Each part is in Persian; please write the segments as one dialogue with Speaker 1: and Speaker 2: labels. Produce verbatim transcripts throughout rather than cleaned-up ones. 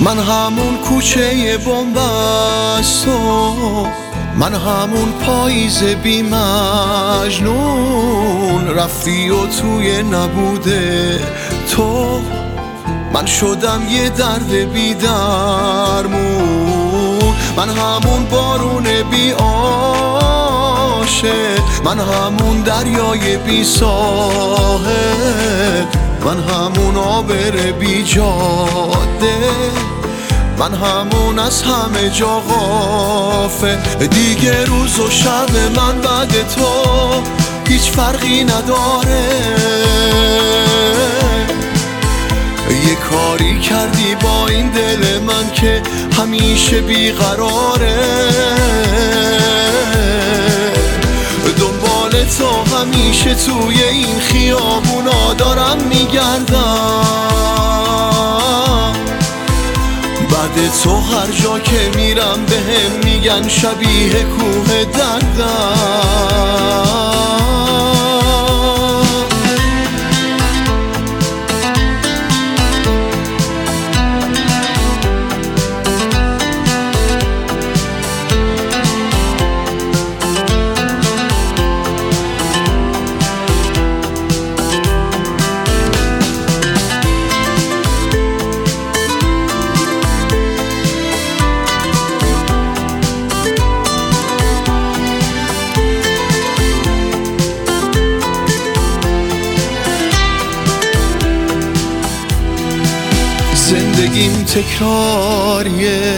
Speaker 1: من همون کوچه بنبست و من همون پاییز بی مجنون، رفتی و توی نبوده تو من شدم یه درد بی درمون. من همون بارون بی آشه، من همون دریای بی ساحل، من همون آبر بی جاده، من همون از همه جا غافل. دیگه روز و شب من بعد تو هیچ فرقی نداره. یه کاری کردی با این دل من که همیشه بیقراره. دنبال تو همیشه توی این خیابونا دارم میگردم. بعد تو هر جا که میرم بهم میگن شبیه کوه دردم. زندگیم تکراریه،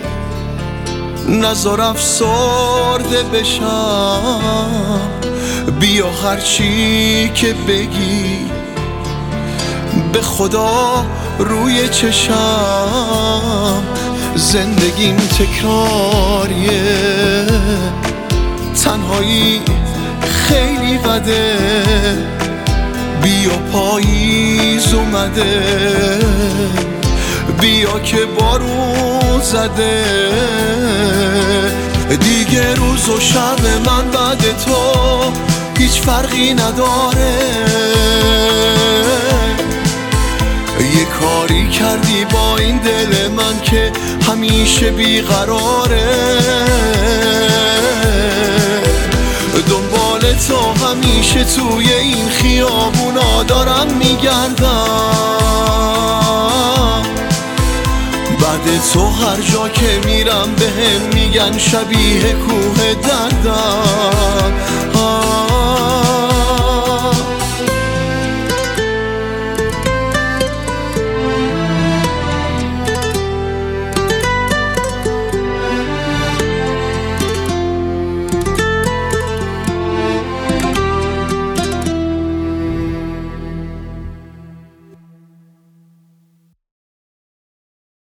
Speaker 1: نذار افسرده بشم. بیا هرچی که بگی به خدا روی چشم. زندگیم تکراریه، تنهایی خیلی بده. بیا پاییز اومده، بیا که بارون زده. دیگه روز و شب من بعد تو هیچ فرقی نداره. یه کاری کردی با این دل من که همیشه بیقراره. دنبال تو همیشه توی این خیابونا دارم میگردم. بعد تو هر جا که میرم بهم میگن شبیه کوه دردم.